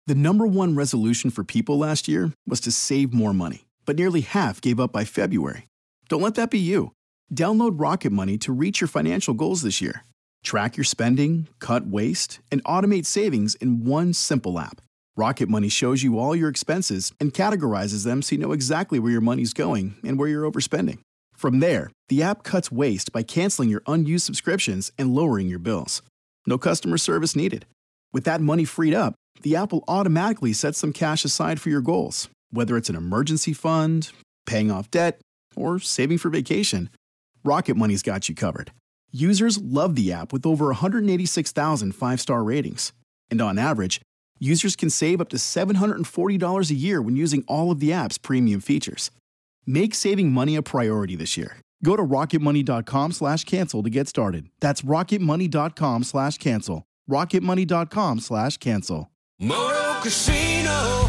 The number one resolution for people last year was to save more money, but nearly half gave up by February. Don't let that be you. Download Rocket Money to reach your financial goals this year. Track your spending, cut waste, and automate savings in one simple app. Rocket Money shows you all your expenses and categorizes them so you know exactly where your money's going and where you're overspending. From there, the app cuts waste by canceling your unused subscriptions and lowering your bills. No customer service needed. With that money freed up, the app will automatically set some cash aside for your goals, whether it's an emergency fund, paying off debt, or saving for vacation. Rocket Money's got you covered. Users love the app with over 186,000 five-star ratings. And on average, users can save up to $740 a year when using all of the app's premium features. Make saving money a priority this year. Go to rocketmoney.com/cancel to get started. That's rocketmoney.com/cancel. rocketmoney.com/cancel. Moto Casino,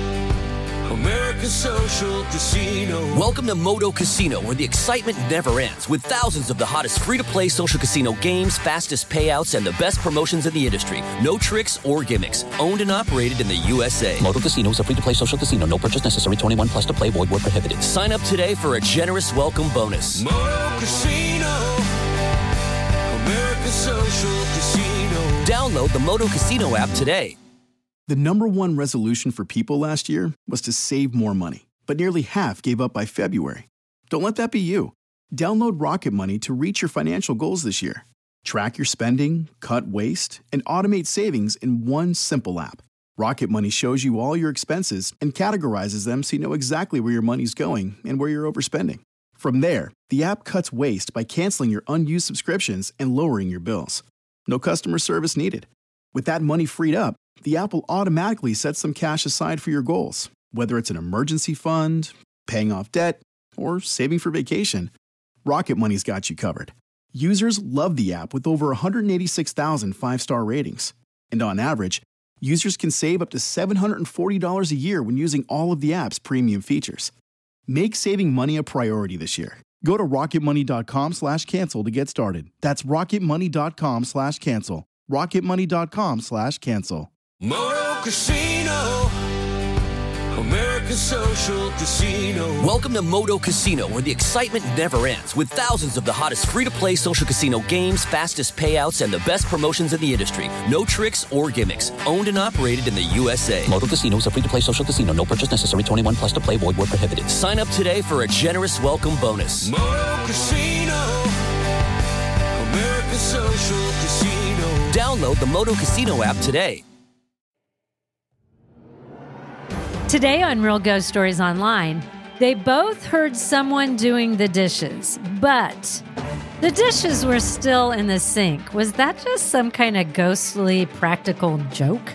America's social casino. Welcome to Moto Casino, where the excitement never ends, with thousands of the hottest free-to-play social casino games, fastest payouts, and the best promotions in the industry. No tricks or gimmicks. Owned and operated in the USA. Moto Casino is a free-to-play social casino. No purchase necessary. 21 plus to play. Void where prohibited. Sign up today for a generous welcome bonus. Moto Casino, America's social casino. Download the Moto Casino app today. The number one resolution for people last year was to save more money, but nearly half gave up by February. Don't let that be you. Download Rocket Money to reach your financial goals this year. Track your spending, cut waste, and automate savings in one simple app. Rocket Money shows you all your expenses and categorizes them so you know exactly where your money's going and where you're overspending. From there, the app cuts waste by canceling your unused subscriptions and lowering your bills. No customer service needed. With that money freed up, the app will automatically set some cash aside for your goals, whether it's an emergency fund, paying off debt, or saving for vacation. Rocket Money's got you covered. Users love the app with over 186,000 five-star ratings. And on average, users can save up to $740 a year when using all of the app's premium features. Make saving money a priority this year. Go to rocketmoney.com/cancel to get started. That's rocketmoney.com/cancel. rocketmoney.com/cancel. Moto Casino, America's social casino. Welcome to Moto Casino, where the excitement never ends, with thousands of the hottest free-to-play social casino games, fastest payouts, and the best promotions in the industry. No tricks or gimmicks. Owned and operated in the USA. Moto Casino is a free-to-play social casino. No purchase necessary. 21 plus to play. Void where prohibited. Sign up today for a generous welcome bonus. Moto Casino, America's social casino. Download the Moto Casino app today. Today on Real Ghost Stories Online, they both heard someone doing the dishes, but the dishes were still in the sink. Was that just some kind of ghostly practical joke?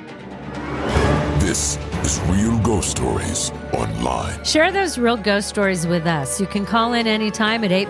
This is Real Ghost Stories Online. Share those real ghost stories with us. You can call in anytime at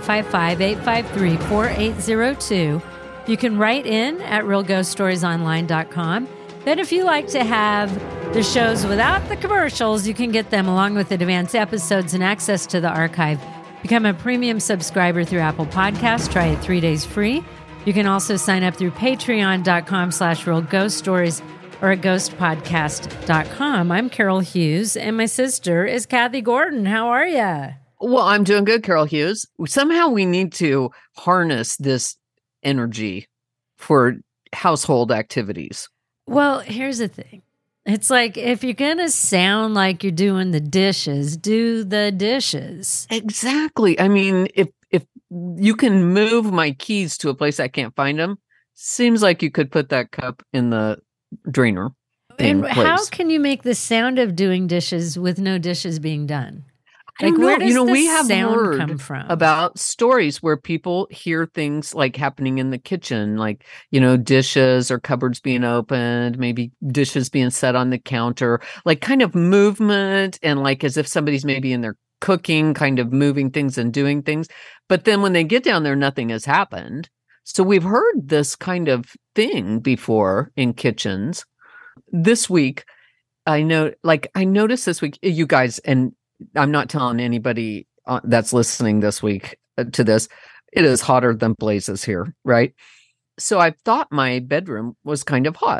855-853-4802. You can write in at realghoststoriesonline.com. Then if you like to have the shows without the commercials, you can get them along with advanced episodes and access to the archive. Become a premium subscriber through Apple Podcasts. Try it 3 days free. You can also sign up through patreon.com/realghoststories or at ghostpodcast.com. I'm Carol Hughes, and my sister is Kathy Gordon. How are you? Well, I'm doing good, Carol Hughes. Somehow we need to harness this energy for household activities. Well, here's the thing. It's like, if you're going to sound like you're doing the dishes, do the dishes. Exactly. I mean, if you can move my keys to a place I can't find them, seems like you could put that cup in the drainer. And how can you make the sound of doing dishes with no dishes being done? Like, where does the we have sound heard come from? About stories where people hear things like happening in the kitchen, like, dishes or cupboards being opened, maybe dishes being set on the counter, like kind of movement, and like as if somebody's maybe in there cooking, kind of moving things and doing things. But then when they get down there, nothing has happened. So we've heard this kind of thing before in kitchens. This week, I noticed this week, you guys, and I'm not telling anybody that's listening this week to this, it is hotter than blazes here, right? So I thought my bedroom was kind of hot.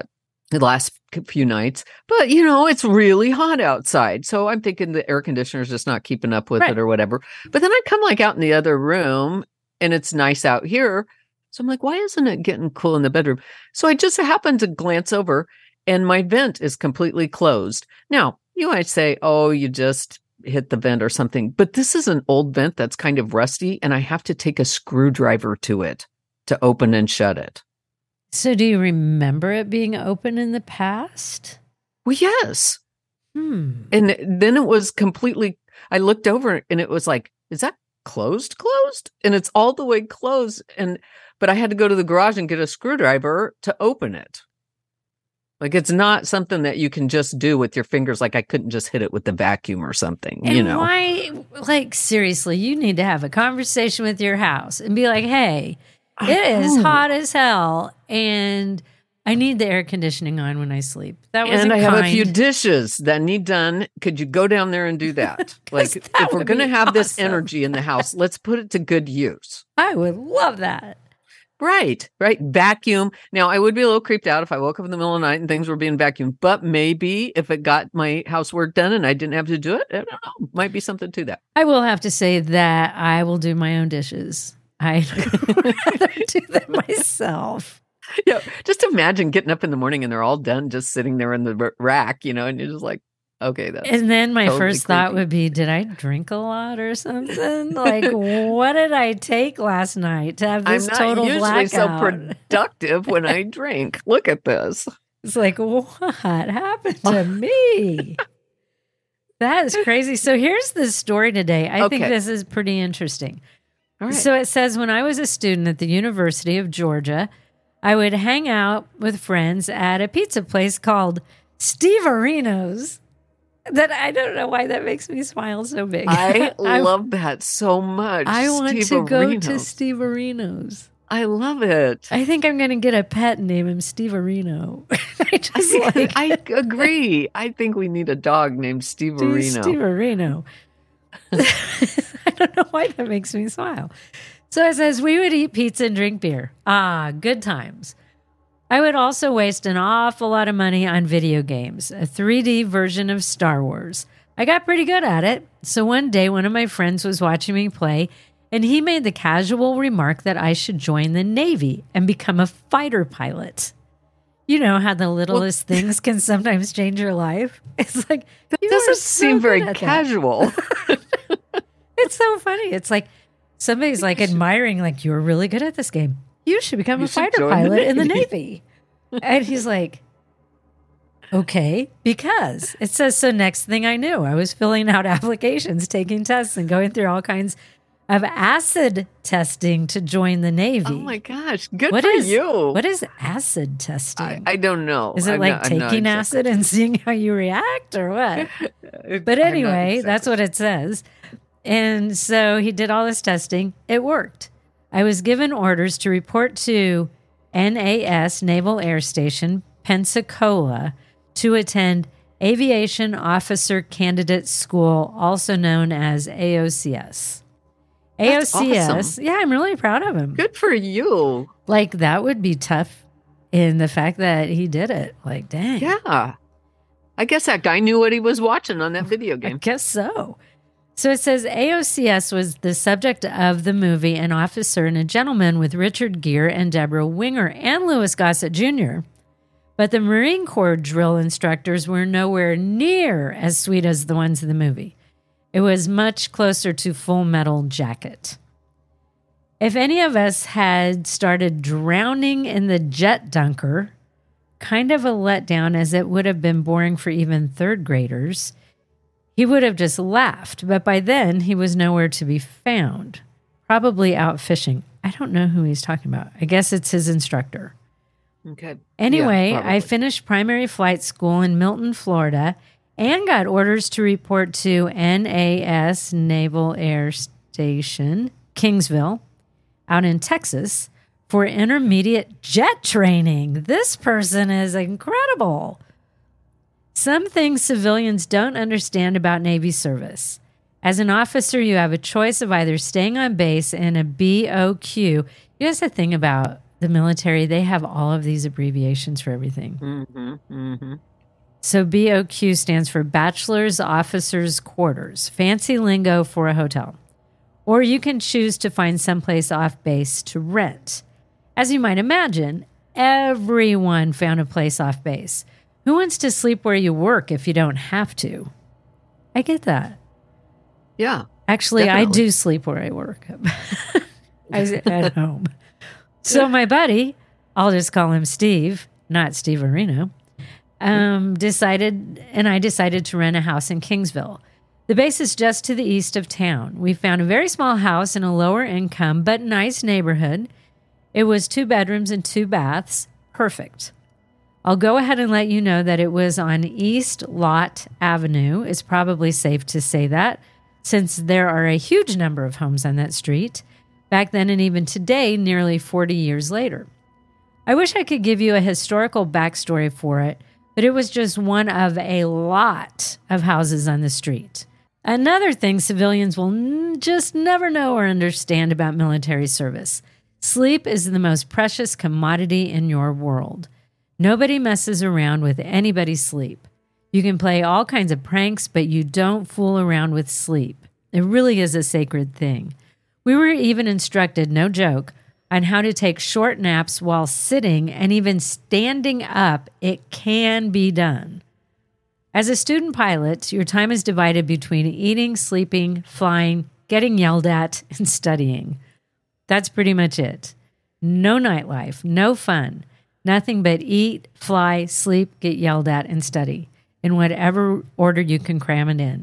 the last few nights, but it's really hot outside. So I'm thinking the air conditioner's just not keeping up with it or whatever. But then I come like out in the other room and it's nice out here. So I'm like, why isn't it getting cool in the bedroom? So I just happened to glance over and my vent is completely closed. Now, you might say, oh, you just hit the vent or something, but this is an old vent that's kind of rusty and I have to take a screwdriver to it to open and shut it. So do you remember it being open in the past? Well, yes. And then it was completely, I looked over and it was like, is that closed? And it's all the way closed. But I had to go to the garage and get a screwdriver to open it. Like, it's not something that you can just do with your fingers. Like, I couldn't just hit it with the vacuum or something, and why, like, seriously, you need to have a conversation with your house and be like, hey, it is hot as hell, and I need the air conditioning on when I sleep. That was and I have a few dishes that need done. Could you go down there and do that? Like, if we're going to have this energy in the house, let's put it to good use. I would love that. Right. Vacuum. Now, I would be a little creeped out if I woke up in the middle of the night and things were being vacuumed, but maybe if it got my housework done and I didn't have to do it, I don't know, might be something to that. I will have to say that I will do my own dishes. I'd rather do them myself. Yeah, just imagine getting up in the morning and they're all done, just sitting there in the rack, and you're just like, okay, that's. And then my totally first thought creepy. would be, did I drink a lot or something? Like, what did I take last night to have this I'm not total usually blackout? so productive when I drink. Look at this. It's like, what happened to me? That is crazy. So here's the story today. I think this is pretty interesting. All right. So it says, when I was a student at the University of Georgia, I would hang out with friends at a pizza place called Steve Areno's. That I don't know why that makes me smile so big. I love that so much. I want Steve to go Areno's. to Steve Areno's. I love it. I think I'm going to get a pet and name him Steve Areno. I agree. I think we need a dog named Steve Areno. Steve Areno. I don't know why that makes me smile. So it says, we would eat pizza and drink beer. Ah, good times. I would also waste an awful lot of money on video games, a 3D version of Star Wars. I got pretty good at it. So one day, one of my friends was watching me play, and he made the casual remark that I should join the Navy and become a fighter pilot. You know how the littlest things can sometimes change your life? It's like, that you doesn't are so seem very good at that. casual. It's so funny. It's like somebody's like admiring, like, you're really good at this game. You should become a fighter pilot in the Navy. And he's like, okay, because it says, so next thing I knew, I was filling out applications, taking tests, and going through all kinds of acid testing to join the Navy. Oh my gosh, good for you. What is acid testing? I don't know. Is it taking acid and seeing how you react or what? But anyway, that's what it says. And so he did all this testing. It worked. I was given orders to report to NAS, Naval Air Station, Pensacola, to attend Aviation Officer Candidate School, also known as AOCS. That's AOCS, awesome. yeah, I'm really proud of him. Good for you. Like, that would be tough in the fact that he did it. Like, dang. Yeah. I guess that guy knew what he was watching on that video I game. guess so. So it says AOCS was the subject of the movie An Officer and a Gentleman with Richard Gere and Deborah Winger and Louis Gossett Jr. But the Marine Corps drill instructors were nowhere near as sweet as the ones in the movie. It was much closer to Full Metal Jacket. If any of us had started drowning in the jet dunker, kind of a letdown as it would have been boring for even third graders, he would have just laughed, but by then he was nowhere to be found, probably out fishing. I don't know who he's talking about. I guess it's his instructor. Okay. Anyway, Yeah, I finished primary flight school in Milton, Florida, and got orders to report to NAS, Naval Air Station, Kingsville, out in Texas, for intermediate jet training. This person is incredible. Some things civilians don't understand about Navy service. As an officer, you have a choice of either staying on base in a BOQ. You know, that's the thing about the military, they have all of these abbreviations for everything. So BOQ stands for Bachelor's Officers Quarters, fancy lingo for a hotel. Or you can choose to find someplace off base to rent. As you might imagine, everyone found a place off base. Who wants to sleep where you work if you don't have to? I get that. Yeah. Actually, definitely. I do sleep where I work. I was at home. So my buddy, I'll just call him Steve, not Steve Areno, decided to rent a house in Kingsville. The base is just to the east of town. We found a very small house in a lower income but nice neighborhood. It was 2 bedrooms and 2 baths. Perfect. I'll go ahead and let you know that it was on East Lot Avenue. It's probably safe to say that, since there are a huge number of homes on that street, back then and even today, nearly 40 years later. I wish I could give you a historical backstory for it, but it was just one of a lot of houses on the street. Another thing civilians will just never know or understand about military service. Sleep is the most precious commodity in your world. Nobody messes around with anybody's sleep. You can play all kinds of pranks, but you don't fool around with sleep. It really is a sacred thing. We were even instructed, no joke, on how to take short naps while sitting and even standing up. It can be done. As a student pilot, your time is divided between eating, sleeping, flying, getting yelled at, and studying. That's pretty much it. No nightlife, no fun, nothing but eat, fly, sleep, get yelled at, and study, in whatever order you can cram it in.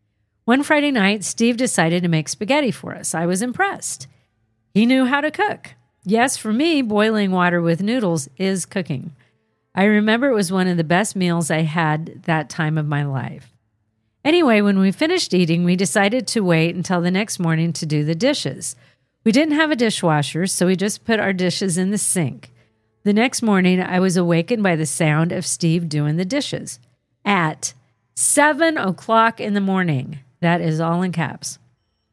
One Friday night, Steve decided to make spaghetti for us. I was impressed. He knew how to cook. Yes, for me, boiling water with noodles is cooking. I remember it was one of the best meals I had that time of my life. Anyway, when we finished eating, we decided to wait until the next morning to do the dishes. We didn't have a dishwasher, so we just put our dishes in the sink. The next morning, I was awakened by the sound of Steve doing the dishes at 7 o'clock in the morning. That is all in caps.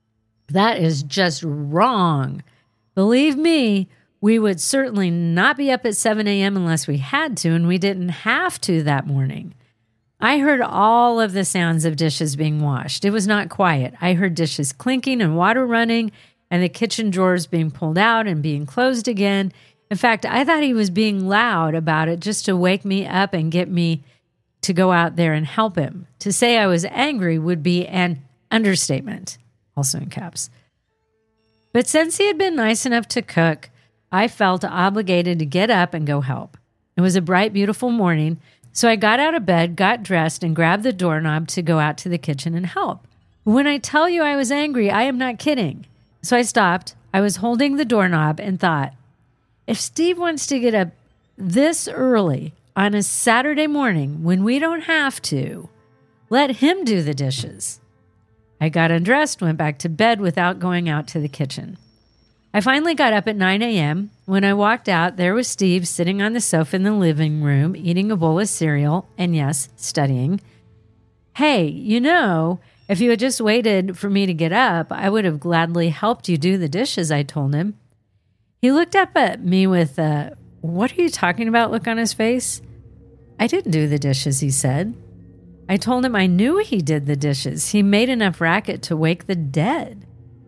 That is just wrong. Believe me, we would certainly not be up at 7 a.m. unless we had to, and we didn't have to that morning. I heard all of the sounds of dishes being washed. It was not quiet. I heard dishes clinking and water running, and the kitchen drawers being pulled out and being closed again. In fact, I thought he was being loud about it just to wake me up and get me to go out there and help him. To say I was angry would be an understatement, also in caps. But since he had been nice enough to cook, I felt obligated to get up and go help. It was a bright, beautiful morning, so I got out of bed, got dressed, and grabbed the doorknob to go out to the kitchen and help. When I tell you I was angry, I am not kidding. So I stopped. I was holding the doorknob and thought, if Steve wants to get up this early on a Saturday morning when we don't have to, let him do the dishes. I got undressed, went back to bed without going out to the kitchen. I finally got up at 9 a.m. When I walked out, there was Steve sitting on the sofa in the living room, eating a bowl of cereal, and yes, studying. Hey, if you had just waited for me to get up, I would have gladly helped you do the dishes, I told him. He looked up at me with a, what are you talking about look on his face. I didn't do the dishes, he said. I told him I knew he did the dishes. He made enough racket to wake the dead.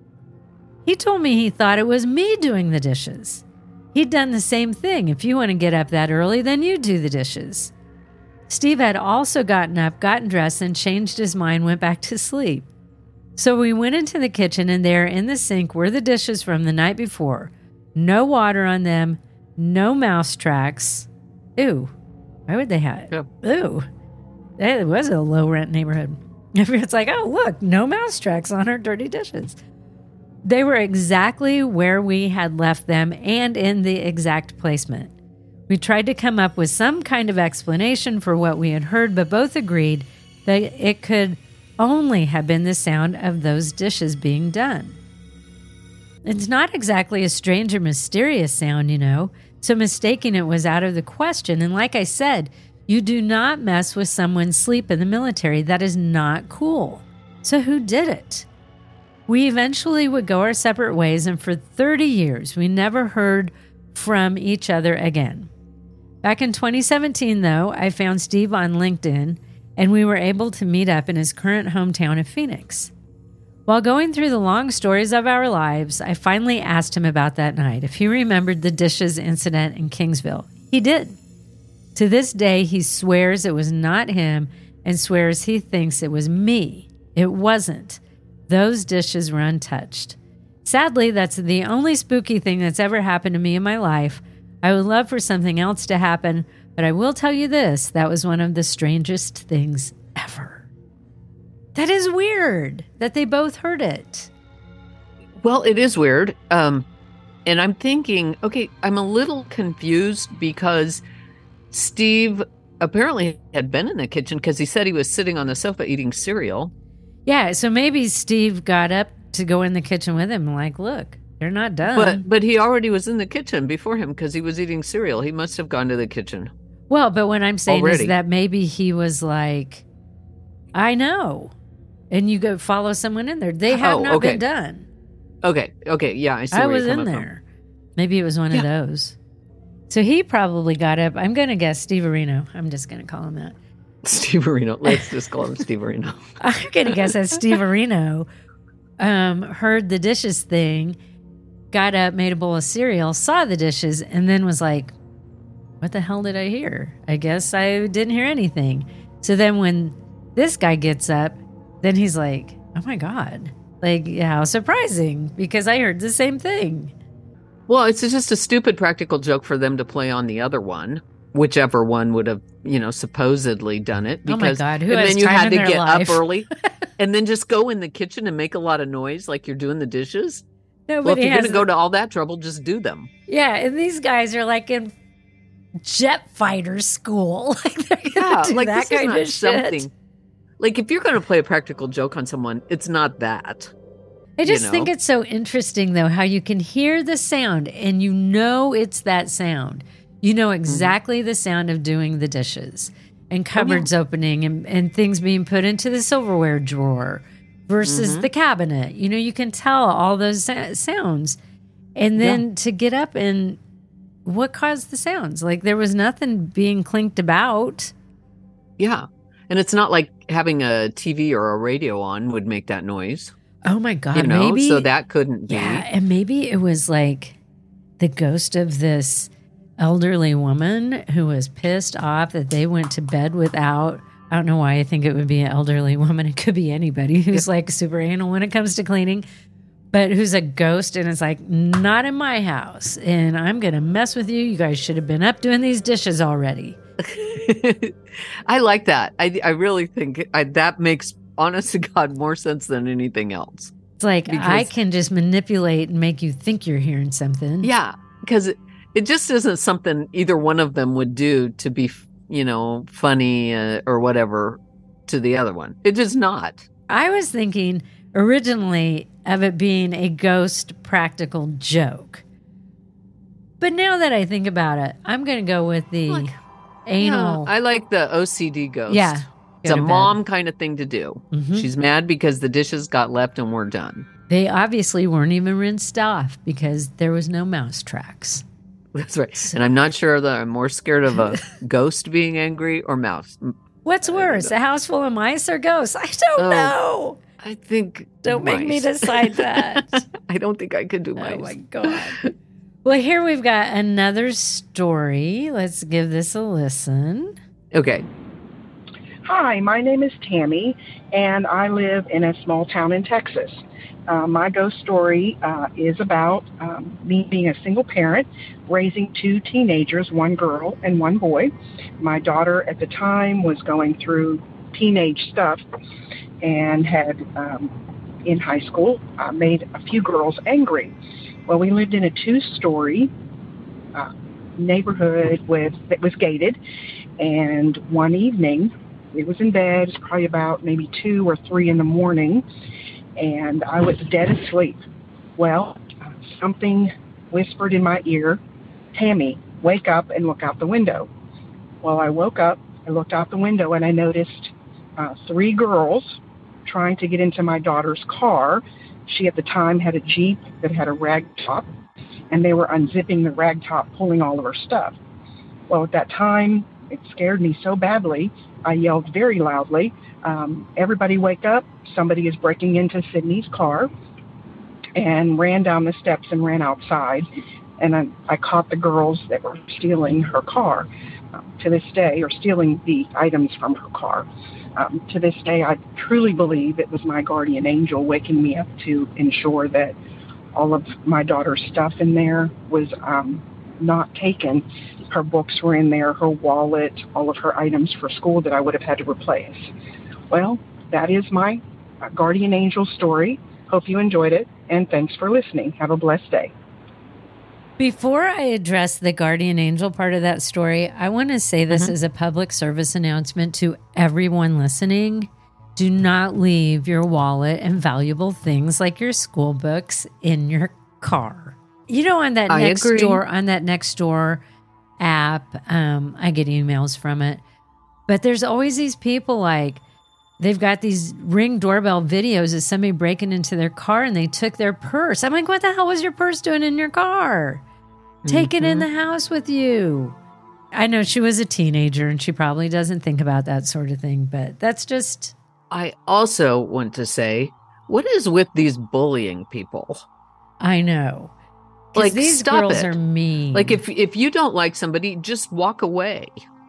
He told me he thought it was me doing the dishes. He'd done the same thing. If you want to get up that early, then you do the dishes. Steve had also gotten up, gotten dressed, and changed his mind, went back to sleep. So we went into the kitchen, and there in the sink were the dishes from the night before. No water on them, no mouse tracks. Ew. Why would they have it? Yep. Ew. It was a low-rent neighborhood. It's like, oh, look, no mouse tracks on our dirty dishes. They were exactly where we had left them and in the exact placement. We tried to come up with some kind of explanation for what we had heard, but both agreed that it could only have been the sound of those dishes being done. It's not exactly a strange or mysterious sound, so mistaking it was out of the question. And like I said, you do not mess with someone's sleep in the military. That is not cool. So who did it? We eventually would go our separate ways, and for 30 years, we never heard from each other again. Back in 2017, though, I found Steve on LinkedIn, and we were able to meet up in his current hometown of Phoenix. While going through the long stories of our lives, I finally asked him about that night, if he remembered the dishes incident in Kingsville. He did. To this day, he swears it was not him and swears he thinks it was me. It wasn't. Those dishes were untouched. Sadly, that's the only spooky thing that's ever happened to me in my life. I would love for something else to happen, but I will tell you this, that was one of the strangest things ever. That is weird that they both heard it. Well, it is weird. And I'm thinking, okay, I'm a little confused because Steve apparently had been in the kitchen because he said he was sitting on the sofa eating cereal. Yeah, so maybe Steve got up to go in the kitchen with him, like, look, they're not done. But he already was in the kitchen before him because he was eating cereal. He must have gone to the kitchen. Well, but what I'm saying already. is that maybe he was like, I know. And you go follow someone in there. They have not been done. Okay, yeah, I see I where was you're in coming there. Maybe it was one of those. So he probably got up. I'm going to guess Steve Areno. I'm just going to call him that. from. Steve Areno. Let's just call him Steve Areno. I'm going to guess that Steve Areno heard the dishes thing, got up, made a bowl of cereal, saw the dishes, and then was like, what the hell did I hear? I guess I didn't hear anything. So then when this guy gets up, then he's like, oh my God, like, how surprising, because I heard the same thing. Well, it's just a stupid practical joke for them to play on the other one, whichever one would have, supposedly done it. Because, oh my God, who and has then you time had in to their get life? up early and then just go in the kitchen and make a lot of noise like you're doing the dishes. Nobody Well, if you're has going to go to all that trouble, just do them. Yeah, and these guys are like in jet fighter school. Like they're going to do that this kind is of shit. not something. Like, if you're going to play a practical joke on someone, it's not that. I just think it's so interesting, though, how you can hear the sound and you know it's that sound. You know exactly the sound of doing the dishes and cupboards opening and things being put into the silverware drawer versus the cabinet. You can tell all those sounds. And then to get up and what caused the sounds? Like there was nothing being clinked about. Yeah. And it's not like having a TV or a radio on would make that noise. Oh my God. Maybe. So that couldn't be. Yeah. And maybe it was like the ghost of this elderly woman who was pissed off that they went to bed without. I don't know why I think it would be an elderly woman. It could be anybody who's like super anal when it comes to cleaning, but who's a ghost and it's like, not in my house. And I'm going to mess with you. You guys should have been up doing these dishes already. I like that. I really think that makes, honest to God, more sense than anything else. It's like, I can just manipulate and make you think you're hearing something. Yeah, because it just isn't something either one of them would do to be, funny or whatever to the other one. It's just not. I was thinking originally of it being a ghost practical joke. But now that I think about it, I'm going to go with the anal. Yeah, I like the OCD ghost. Yeah. It's a mom kind of thing to do. Mm-hmm. She's mad because the dishes got left and we're done. They obviously weren't even rinsed off because there was no mouse tracks. That's right. And I'm not sure that I'm more scared of a ghost being angry or mouse. What's worse, a house full of mice or ghosts? I don't know. I think Don't make me decide that. I don't think I could do mice. Oh, my God. Well, here we've got another story. Let's give this a listen. Okay. Hi, my name is Tammy, and I live in a small town in Texas. My ghost story is about me being a single parent, raising two teenagers, one girl and one boy. My daughter at the time was going through teenage stuff and had, in high school, made a few girls angry. Well, we lived in a two-story neighborhood that was gated, and one evening, we was in bed, it's probably about maybe 2 or 3 in the morning, and I was dead asleep. Well, something whispered in my ear, Tammy, wake up and look out the window. Well, I woke up, I looked out the window, and I noticed 3 girls trying to get into my daughter's car. She at the time had a Jeep that had a rag top, and they were unzipping the rag top, pulling all of her stuff. Well, at that time, it scared me so badly, I yelled very loudly, "Everybody wake up, somebody is breaking into Sydney's car," and ran down the steps and ran outside. And I caught the girls that were stealing her car to this day, or stealing the items from her car. To this day, I truly believe it was my guardian angel waking me up to ensure that all of my daughter's stuff in there was not taken. Her books were in there, her wallet, all of her items for school that I would have had to replace. Well, that is my guardian angel story. Hope you enjoyed it, and thanks for listening. Have a blessed day. Before I address the guardian angel part of that story, I want to say this as a public service announcement to everyone listening. Do not leave your wallet and valuable things like your school books in your car. You know, on that Nextdoor app, I get emails from it, but there's always these people like, they've got these Ring doorbell videos of somebody breaking into their car and they took their purse. I'm like, what the hell was your purse doing in your car? Take it in the house with you. I know she was a teenager and she probably doesn't think about that sort of thing, but that's just... I also want to say, what is with these bullying people? I know. Like, these stop girls it. are mean. Like, if you don't like somebody, just walk away.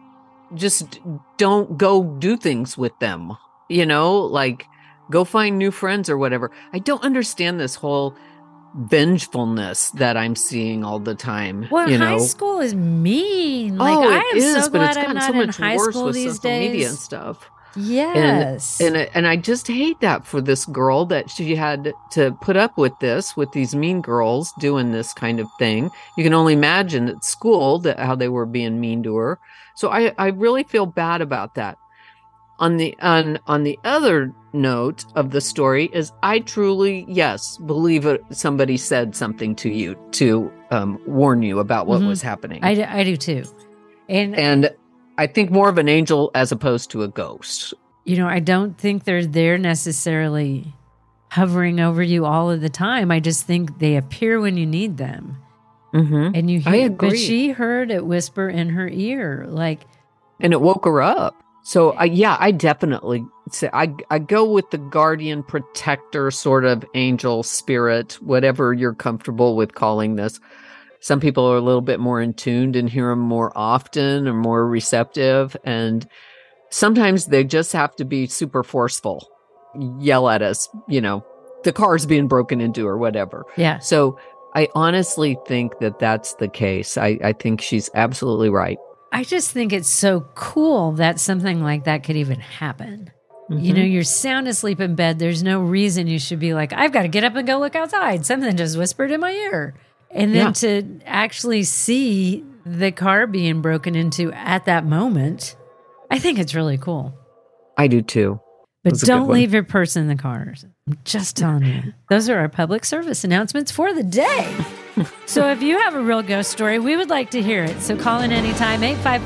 Just don't go do things with them. You know, like, go find new friends or whatever. I don't understand this whole vengefulness that I'm seeing all the time. Well, you know? high school is mean. Like, Oh, I it am is, so but it's glad I'm gotten not so in much high worse school with these social media days. and stuff. Yes. And I just hate that for this girl that she had to put up with this, with these mean girls doing this kind of thing. You can only imagine at school how they were being mean to her. So I really feel bad about that. On the other note of the story is, I truly, yes, believe somebody said something to you to warn you about what was happening. I do too. And I think more of an angel as opposed to a ghost. You know, I don't think they're there necessarily hovering over you all of the time. I just think they appear when you need them. Mm-hmm. And you hear, I agree. but she heard it whisper in her ear, like, and it woke her up. So I definitely say I go with the guardian protector sort of angel spirit, whatever you're comfortable with calling this. Some people are a little bit more in tuned and hear them more often or more receptive. And sometimes they just have to be super forceful, yell at us, you know, the car's being broken into or whatever. yeah. So I honestly think that that's the case. I think she's absolutely right. I just think it's so cool that something like that could even happen. You know, you're sound asleep in bed. There's no reason you should be like, I've got to get up and go look outside. Something just whispered in my ear. And then to actually see the car being broken into at that moment, I think it's really cool. I do too. But don't leave your purse in the cars. I'm just telling you. Those are our public service announcements for the day. So if you have a real ghost story, we would like to hear it. So call in anytime,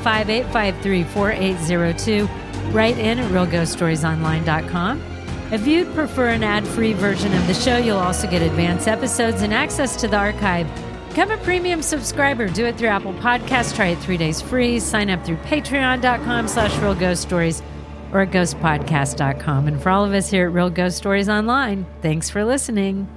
855-853-4802. Write in at realghoststoriesonline.com. If you'd prefer an ad-free version of the show, you'll also get advanced episodes and access to the archive. Become a premium subscriber. Do it through Apple Podcasts. Try it 3 days free. Sign up through patreon.com/realghoststories or at ghostpodcast.com. And for all of us here at Real Ghost Stories Online, thanks for listening.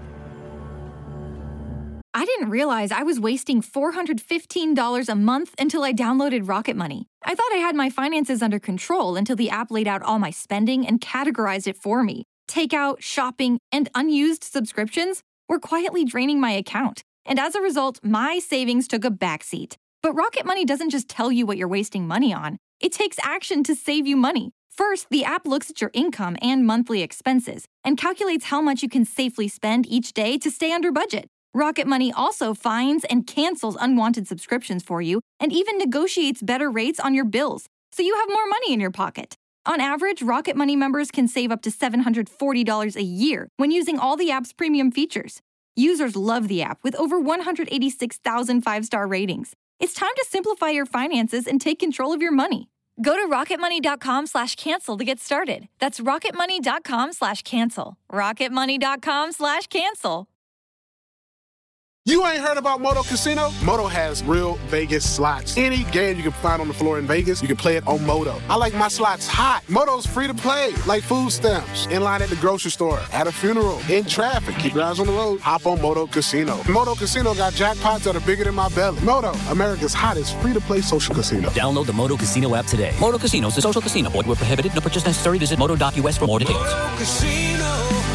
I didn't realize I was wasting $415 a month until I downloaded Rocket Money. I thought I had my finances under control until the app laid out all my spending and categorized it for me. Takeout, shopping, and unused subscriptions were quietly draining my account. And as a result, my savings took a backseat. But Rocket Money doesn't just tell you what you're wasting money on. It takes action to save you money. First, the app looks at your income and monthly expenses and calculates how much you can safely spend each day to stay under budget. Rocket Money also finds and cancels unwanted subscriptions for you and even negotiates better rates on your bills, so you have more money in your pocket. On average, Rocket Money members can save up to $740 a year when using all the app's premium features. Users love the app with over 186,000 five-star ratings. It's time to simplify your finances and take control of your money. Go to rocketmoney.com/cancel to get started. That's rocketmoney.com/cancel. rocketmoney.com/cancel. You ain't heard about Moto Casino? Moto has real Vegas slots. Any game you can find on the floor in Vegas, you can play it on Moto. I like my slots hot. Moto's free to play, like food stamps. In line at the grocery store, at a funeral, in traffic. Keep your eyes on the road. Hop on Moto Casino. Moto Casino got jackpots that are bigger than my belly. Moto, America's hottest free-to-play social casino. Download the Moto Casino app today. Moto Casino is a social casino. Void where prohibited. No purchase necessary. Visit moto.us for more details. Moto Casino,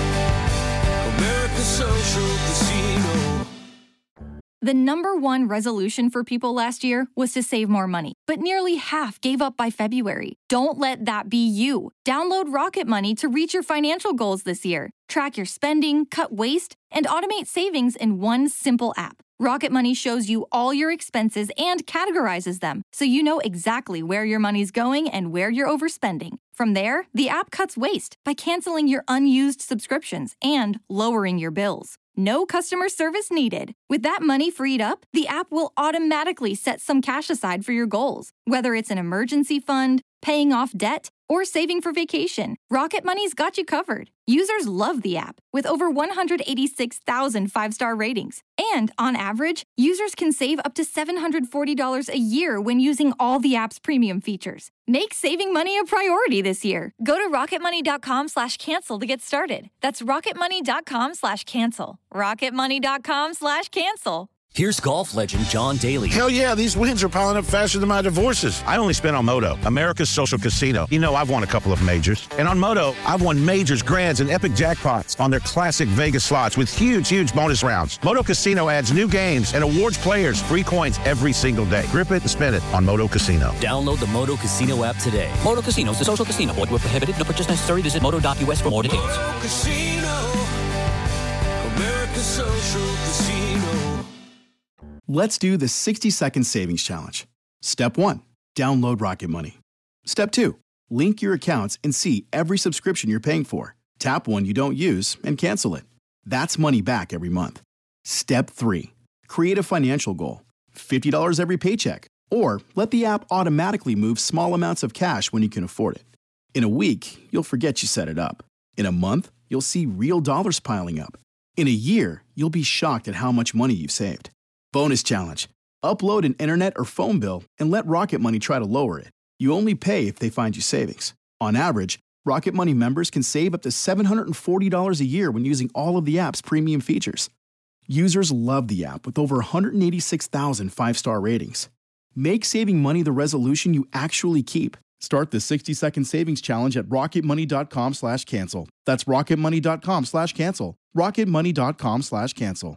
America's social casino. The number one resolution for people last year was to save more money, but nearly half gave up by February. Don't let that be you. Download Rocket Money to reach your financial goals this year. Track your spending, cut waste, and automate savings in one simple app. Rocket Money shows you all your expenses and categorizes them, so you know exactly where your money's going and where you're overspending. From there, the app cuts waste by canceling your unused subscriptions and lowering your bills. No customer service needed. With that money freed up, the app will automatically set some cash aside for your goals. Whether it's an emergency fund, paying off debt, or saving for vacation, Rocket Money's got you covered. Users love the app, with over 186,000 five-star ratings. And on average, users can save up to $740 a year when using all the app's premium features. Make saving money a priority this year. Go to rocketmoney.com/cancel to get started. That's rocketmoney.com/cancel. rocketmoney.com/cancel. Here's golf legend John Daly. Hell yeah, these wins are piling up faster than my divorces. I only spent on Moto, America's social casino. You know, I've won a couple of majors. And on Moto, I've won majors, grands, and epic jackpots on their classic Vegas slots with huge bonus rounds. Moto Casino adds new games and awards players free coins every single day. Grip it and spin it on Moto Casino. Download the Moto Casino app today. Moto Casino is a social casino. Void where prohibited. No purchase necessary. Visit moto.us for more details. Moto Casino, America's social casino. Let's do the 60-second savings challenge. Step 1, download Rocket Money. Step 2, link your accounts and see every subscription you're paying for. Tap one you don't use and cancel it. That's money back every month. Step 3, create a financial goal. $50 every paycheck. Or let the app automatically move small amounts of cash when you can afford it. In a week, you'll forget you set it up. In a month, you'll see real dollars piling up. In a year, you'll be shocked at how much money you've saved. Bonus challenge. Upload an internet or phone bill and let Rocket Money try to lower it. You only pay if they find you savings. On average, Rocket Money members can save up to $740 a year when using all of the app's premium features. Users love the app with over 186,000 five-star ratings. Make saving money the resolution you actually keep. Start the 60-second savings challenge at rocketmoney.com/cancel. That's rocketmoney.com/cancel. rocketmoney.com/cancel.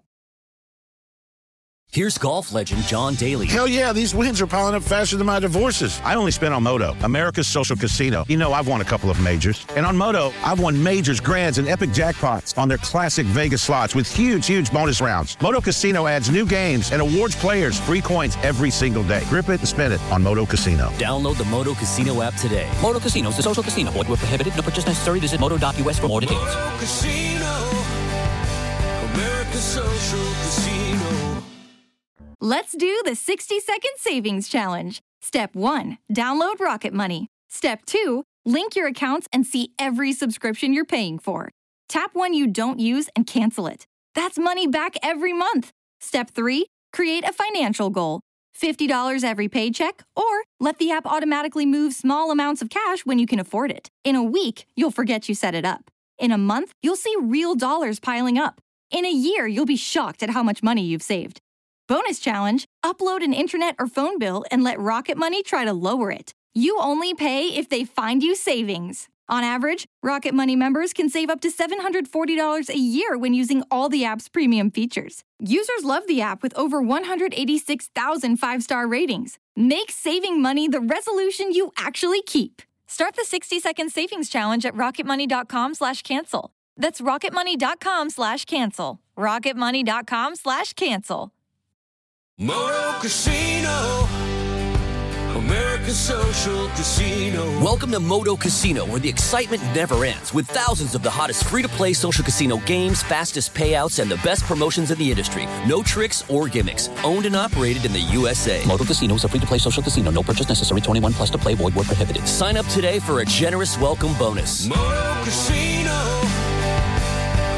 Here's golf legend John Daly. Hell yeah, these wins are piling up faster than my divorces. I only spent on Moto, America's social casino. You know, I've won a couple of majors. And on Moto, I've won majors, grands, and epic jackpots on their classic Vegas slots with huge bonus rounds. Moto Casino adds new games and awards players free coins every single day. Grip it and spin it on Moto Casino. Download the Moto Casino app today. Moto Casino is a social casino. Void where prohibited. No purchase necessary. Visit moto.us for more details. Moto Casino, America's social casino. Let's do the 60-second savings challenge. Step 1, download Rocket Money. Step 2, link your accounts and see every subscription you're paying for. Tap one you don't use and cancel it. That's money back every month. Step 3, create a financial goal. $50 every paycheck, or let the app automatically move small amounts of cash when you can afford it. In a week, you'll forget you set it up. In a month, you'll see real dollars piling up. In a year, you'll be shocked at how much money you've saved. Bonus challenge, upload an internet or phone bill and let Rocket Money try to lower it. You only pay if they find you savings. On average, Rocket Money members can save up to $740 a year when using all the app's premium features. Users love the app with over 186,000 five-star ratings. Make saving money the resolution you actually keep. Start the 60-second savings challenge at rocketmoney.com/cancel. That's rocketmoney.com/cancel. rocketmoney.com/cancel. Moto Casino, America's social casino. Welcome to Moto Casino, where the excitement never ends, with thousands of the hottest free-to-play social casino games, fastest payouts, and the best promotions in the industry. No tricks or gimmicks. Owned and operated in the USA. Moto Casino is a free-to-play social casino. No purchase necessary. 21 plus to play. Void where prohibited. Sign up today for a generous welcome bonus. Moto Casino, America's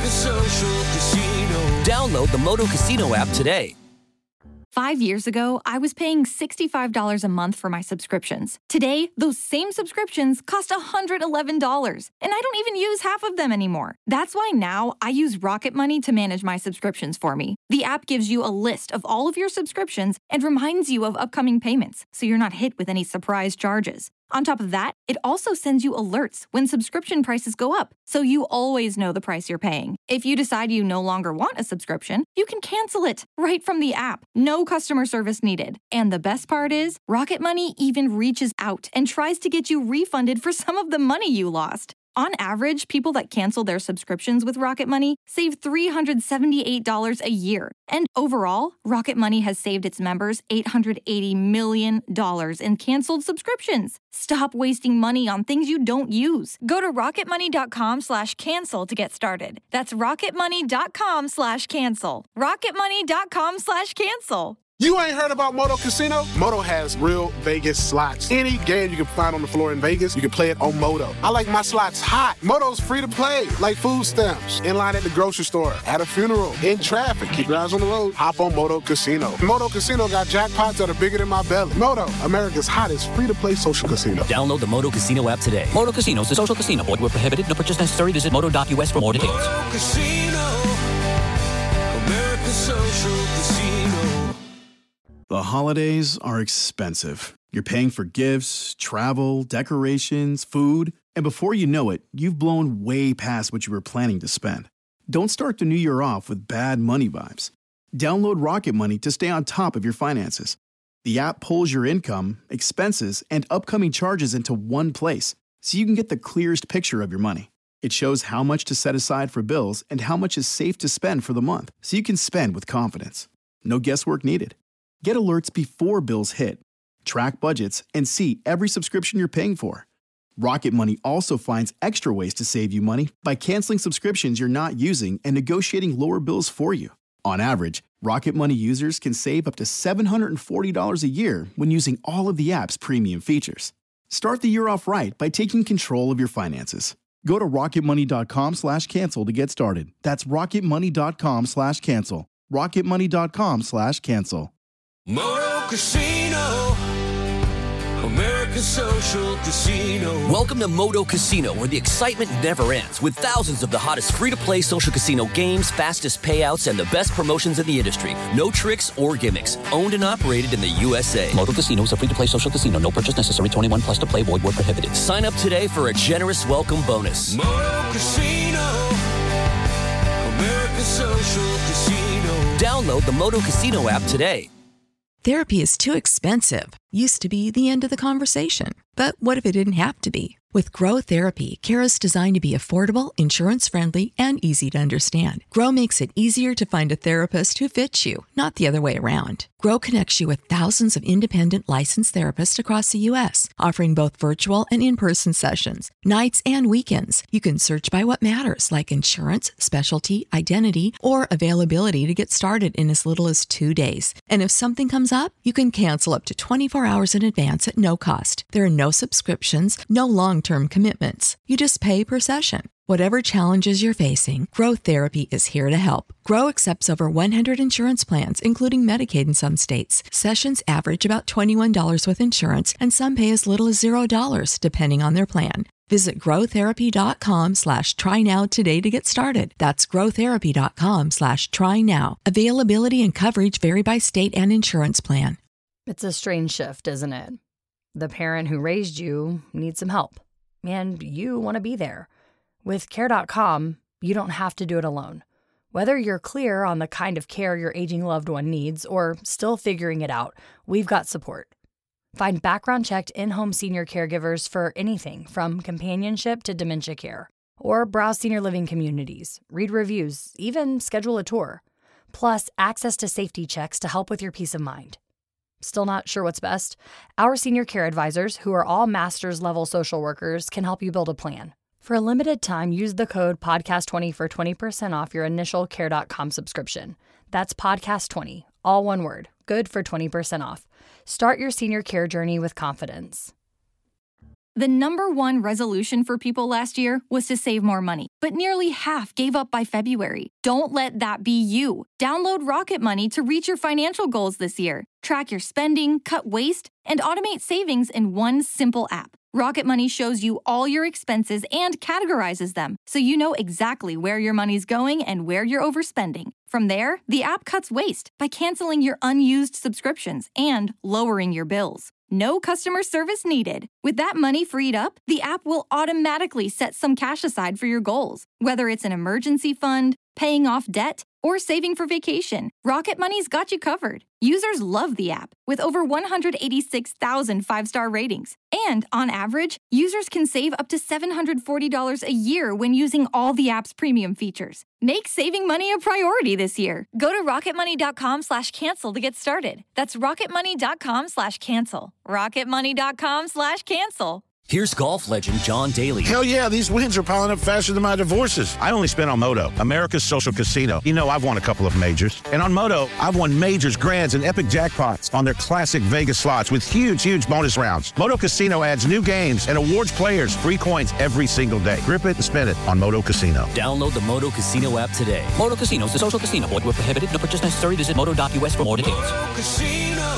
America's Social Casino. Download the Moto Casino app today. 5 years ago, I was paying $65 a month for my subscriptions. Today, those same subscriptions cost $111, and I don't even use half of them anymore. That's why now I use Rocket Money to manage my subscriptions for me. The app gives you a list of all of your subscriptions and reminds you of upcoming payments, so you're not hit with any surprise charges. On top of that, it also sends you alerts when subscription prices go up, so you always know the price you're paying. If you decide you no longer want a subscription, you can cancel it right from the app. No customer service needed. And the best part is, Rocket Money even reaches out and tries to get you refunded for some of the money you lost. On average, people that cancel their subscriptions with Rocket Money save $378 a year. And overall, Rocket Money has saved its members $880 million in canceled subscriptions. Stop wasting money on things you don't use. Go to rocketmoney.com/cancel to get started. That's rocketmoney.com/cancel. rocketmoney.com/cancel. You ain't heard about Moto Casino? Moto has real Vegas slots. Any game you can find on the floor in Vegas, you can play it on Moto. I like my slots hot. Moto's free to play, like food stamps. In line at the grocery store, at a funeral, in traffic. Keep your eyes on the road. Hop on Moto Casino. Moto Casino got jackpots that are bigger than my belly. Moto, America's hottest free-to-play social casino. Download the Moto Casino app today. Moto Casino is a social casino. Void where prohibited. No purchase necessary. Visit moto.us for more details. Moto Casino. America's Social Casino. The holidays are expensive. You're paying for gifts, travel, decorations, food, and before you know it, you've blown way past what you were planning to spend. Don't start the new year off with bad money vibes. Download Rocket Money to stay on top of your finances. The app pulls your income, expenses, and upcoming charges into one place, so you can get the clearest picture of your money. It shows how much to set aside for bills and how much is safe to spend for the month, so you can spend with confidence. No guesswork needed. Get alerts before bills hit, track budgets, and see every subscription you're paying for. Rocket Money also finds extra ways to save you money by canceling subscriptions you're not using and negotiating lower bills for you. On average, Rocket Money users can save up to $740 a year when using all of the app's premium features. Start the year off right by taking control of your finances. Go to rocketmoney.com/cancel to get started. That's rocketmoney.com/cancel. rocketmoney.com/cancel. Moto Casino. America's Social Casino. Welcome to Moto Casino, where the excitement never ends, with thousands of the hottest free-to-play social casino games, fastest payouts, and the best promotions in the industry. No tricks or gimmicks. Owned and operated in the USA. Moto Casino is a free-to-play social casino. No purchase necessary. 21 plus to play. Void where prohibited. Sign up today for a generous welcome bonus. Moto Casino. America's Social Casino. Download the Moto Casino app today. Therapy is too expensive. Used to be the end of the conversation. But what if it didn't have to be? With Grow Therapy, care is designed to be affordable, insurance-friendly, and easy to understand. Grow makes it easier to find a therapist who fits you, not the other way around. Grow connects you with thousands of independent licensed therapists across the U.S., offering both virtual and in-person sessions, nights and weekends. You can search by what matters, like insurance, specialty, identity, or availability to get started in as little as 2 days. And if something comes up, you can cancel up to 24 hours in advance at no cost. There are no subscriptions, no long-term commitments. You just pay per session. Whatever challenges you're facing, Grow Therapy is here to help. Grow accepts over 100 insurance plans, including Medicaid in some states. Sessions average about $21 with insurance, and some pay as little as $0, depending on their plan. Visit growtherapy.com/trynow today to get started. That's growtherapy.com/trynow. Availability and coverage vary by state and insurance plan. It's a strange shift, isn't it? The parent who raised you needs some help, and you want to be there. With Care.com, you don't have to do it alone. Whether you're clear on the kind of care your aging loved one needs or still figuring it out, we've got support. Find background-checked in-home senior caregivers for anything from companionship to dementia care. Or browse senior living communities, read reviews, even schedule a tour. Plus, access to safety checks to help with your peace of mind. Still not sure what's best? Our senior care advisors, who are all master's-level social workers, can help you build a plan. For a limited time, use the code PODCAST20 for 20% off your initial Care.com subscription. That's PODCAST20, all one word. Good for 20% off. Start your senior care journey with confidence. The #1 resolution for people last year was to save more money, but nearly half gave up by February. Don't let that be you. Download Rocket Money to reach your financial goals this year. Track your spending, cut waste, and automate savings in one simple app. Rocket Money shows you all your expenses and categorizes them, so you know exactly where your money's going and where you're overspending. From there, the app cuts waste by canceling your unused subscriptions and lowering your bills. No customer service needed. With that money freed up, the app will automatically set some cash aside for your goals, whether it's an emergency fund, paying off debt, or saving for vacation. Rocket Money's got you covered. Users love the app, with over 186,000 five-star ratings. And on average, users can save up to $740 a year when using all the app's premium features. Make saving money a priority this year. Go to rocketmoney.com/cancel to get started. That's rocketmoney.com/cancel. rocketmoney.com/cancel. Here's golf legend John Daly. Hell yeah, these wins are piling up faster than my divorces. I only spent on Moto, America's social casino. You know, I've won a couple of majors. And on Moto, I've won majors, grands, and epic jackpots on their classic Vegas slots with huge bonus rounds. Moto Casino adds new games and awards players free coins every single day. Grip it and spin it on Moto Casino. Download the Moto Casino app today. Moto Casino is a social casino. Void where prohibited. No purchase necessary. Visit moto.us for more details. Moto Casino,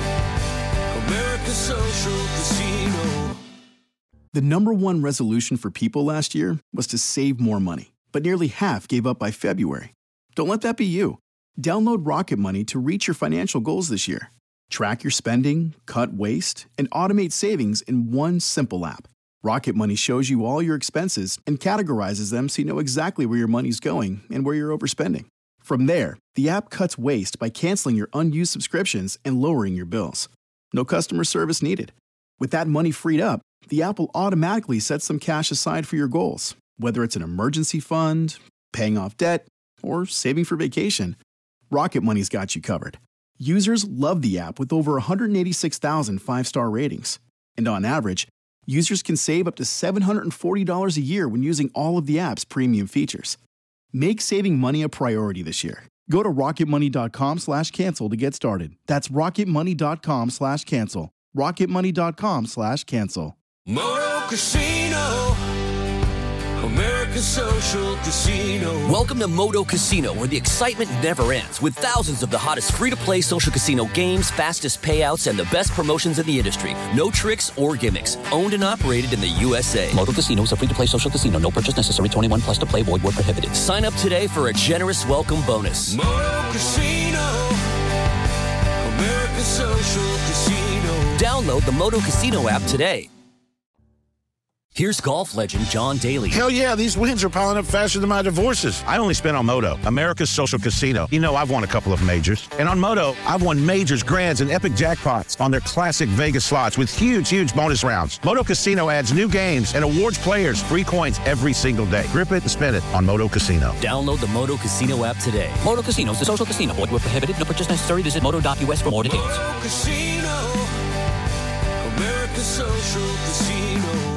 America's social casino. The #1 resolution for people last year was to save more money, but nearly half gave up by February. Don't let that be you. Download Rocket Money to reach your financial goals this year. Track your spending, cut waste, and automate savings in one simple app. Rocket Money shows you all your expenses and categorizes them so you know exactly where your money's going and where you're overspending. From there, the app cuts waste by canceling your unused subscriptions and lowering your bills. No customer service needed. With that money freed up, the app will automatically set some cash aside for your goals, whether it's an emergency fund, paying off debt, or saving for vacation. Rocket Money's got you covered. Users love the app with over 186,000 five-star ratings. And on average, users can save up to $740 a year when using all of the app's premium features. Make saving money a priority this year. Go to rocketmoney.com/cancel to get started. That's rocketmoney.com/cancel. rocketmoney.com/cancel. Moto Casino, America's social casino. Welcome to Moto Casino, where the excitement never ends, with thousands of the hottest free-to-play social casino games, fastest payouts, and the best promotions in the industry. No tricks or gimmicks. Owned and operated in the USA. Moto Casino is a free-to-play social casino. No purchase necessary. 21 plus to play. Void where prohibited. Sign up today for a generous welcome bonus. Moto Casino, America's social casino. Download the Moto Casino app today. Here's golf legend John Daly. Hell yeah, these wins are piling up faster than my divorces. I only spent on Moto, America's social casino. You know, I've won a couple of majors. And on Moto, I've won majors, grands, and epic jackpots on their classic Vegas slots with huge bonus rounds. Moto Casino adds new games and awards players free coins every single day. Grip it and spin it on Moto Casino. Download the Moto Casino app today. Moto Casino is a social casino. Void where prohibited. No purchase necessary. Visit moto.us for more details. Moto Casino, America's social casino.